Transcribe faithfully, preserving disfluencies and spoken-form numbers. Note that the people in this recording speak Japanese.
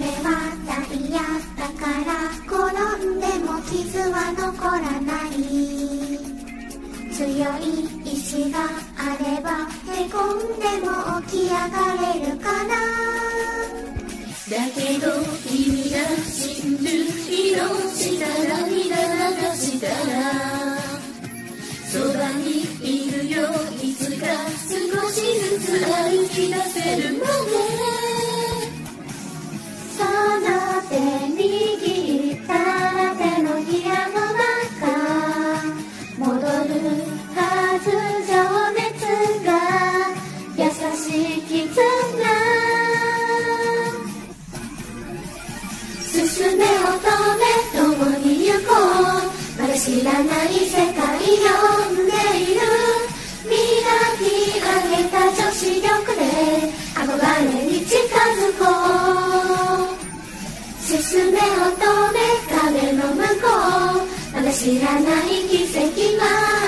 はダイヤだから転んでも傷は残らない。強い意志があればへこんでも起き上がれるかな。 だけど君が死ぬ命なら涙流したらそばにいるよ。いつか少しずつ歩き出せるまでその手握った手のひらの中戻るはず。情熱が優しい絆進め乙女共に行こう。まだ知らない世界呼んでいる。磨き上げた女子力で憧れに近づこう。進め乙女壁の向こうまだ知らない奇跡が